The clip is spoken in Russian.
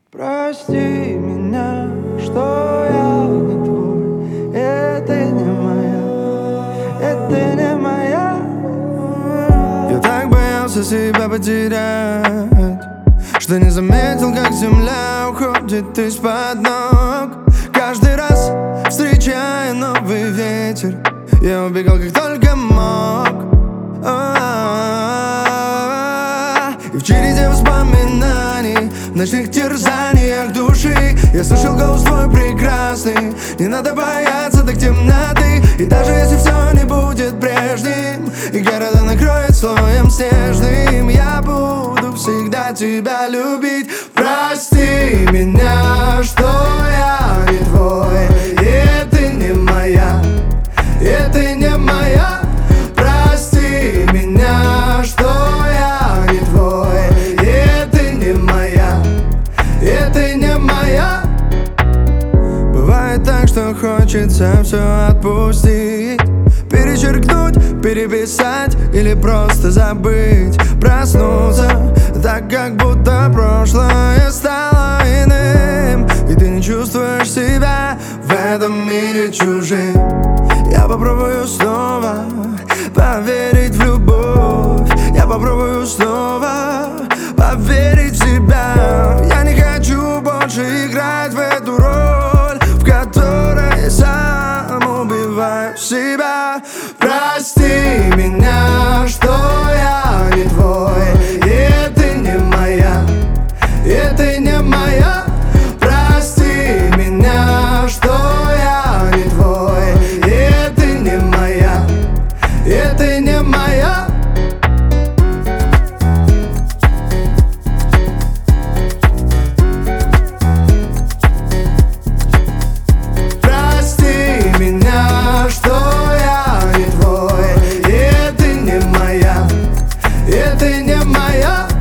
Прости меня, что я не твой. Это не моя, это не моя. Я так боялся себя потерять, что не заметил, как земля уходит из-под ног. Каждый раз, встречая новый ветер, я убегал как только мог. И в череде воспоминаний, в ночных терзаниях души я слышал голос твой прекрасный. Не надо бояться так темноты. И даже если все не будет прежним, и города накроет слоем снежным, я буду всегда тебя любить. Прости меня, что я не твой. Это не моя, это не моя. Прости меня, что я не твой. Это не моя, это не моя. Бывает так, что хочется все отпустить, перечеркнуть, переписать или просто забыть. Проснуться так, как будто прошлое стало иным, и ты не чувствуешь себя в этом мире чужим. Я попробую снова поверить в любовь. Я попробую снова поверить в себя. Я не хочу больше играть в эту роль, в которой сам убиваю себя. Прости меня, что я не твой. Это не моя, это не моя. Прости меня, что я не твой. Это не моя, это не моя. Прости меня, что я не твой. Это не моя, это не моя.